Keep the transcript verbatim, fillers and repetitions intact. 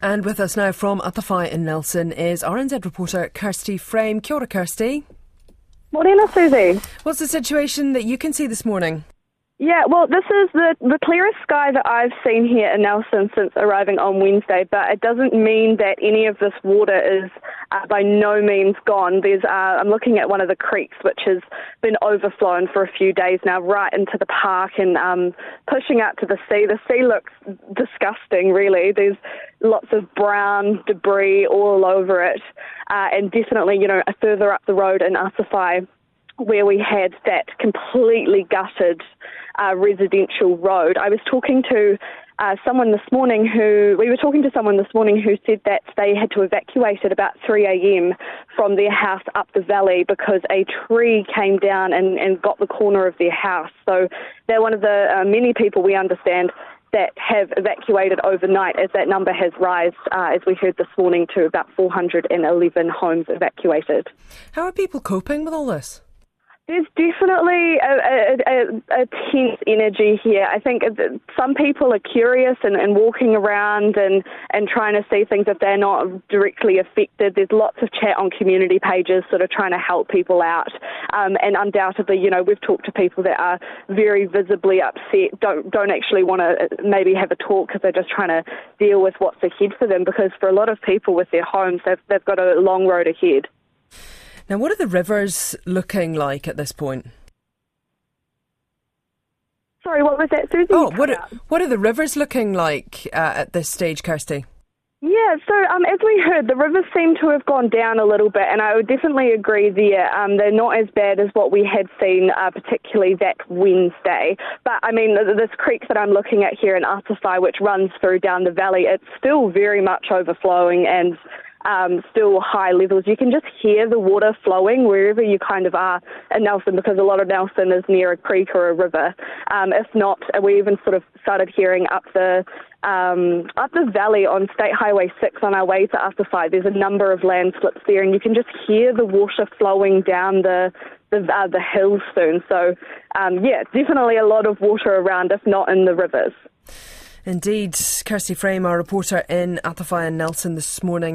And with us now from Atawhai in Nelson is R N Z reporter Kirsty Frame. Kia ora, Kirsty. Morning, Susie. What's the situation that you can see this morning? Yeah, well, this is the, the clearest sky that I've seen here in Nelson since arriving on Wednesday, but it doesn't mean that any of this water is uh, by no means gone. There's, uh, I'm looking at one of the creeks which has been overflown for a few days now, right into the park and um, pushing out to the sea. The sea looks disgusting, really. There's lots of brown debris all over it, uh, and definitely, you know, further up the road in Atawhai, where we had that completely gutted uh, residential road. I was talking to uh, someone this morning who, we were talking to someone this morning who said that they had to evacuate at about three a.m. from their house up the valley because a tree came down and, and got the corner of their house. So they're one of the uh, many people we understand that have evacuated overnight, as that number has risen, uh, as we heard this morning, to about four hundred eleven homes evacuated. How are people coping with all this? There's definitely a, a, a, a tense energy here. I think some people are curious and, and walking around and, and trying to see things if they're not directly affected. There's lots of chat on community pages sort of trying to help people out. Um, and undoubtedly, you know, we've talked to people that are very visibly upset, don't, don't actually want to maybe have a talk because they're just trying to deal with what's ahead for them, because for a lot of people with their homes, they've, they've got a long road ahead. Now, what are the rivers looking like at this point? Sorry, what was that, Susie? Oh, what are, what are the rivers looking like uh, at this stage, Kirsty? Yeah, so um, as we heard, the rivers seem to have gone down a little bit, and I would definitely agree there. Um, they're not as bad as what we had seen, uh, particularly that Wednesday. But, I mean, this creek that I'm looking at here in Atawhai, which runs through down the valley, it's still very much overflowing and Um, still high levels. You can just hear the water flowing wherever you kind of are in Nelson, because a lot of Nelson is near a creek or a river. Um, if not, we even sort of started hearing up the um, up the valley on State Highway six on our way to Atawhai. There's a number of landslips there, and you can just hear the water flowing down the the, uh, the hills soon. So, um, yeah, definitely a lot of water around, if not in the rivers. Indeed. Kirsty Frame, our reporter in Atawhai and Nelson this morning.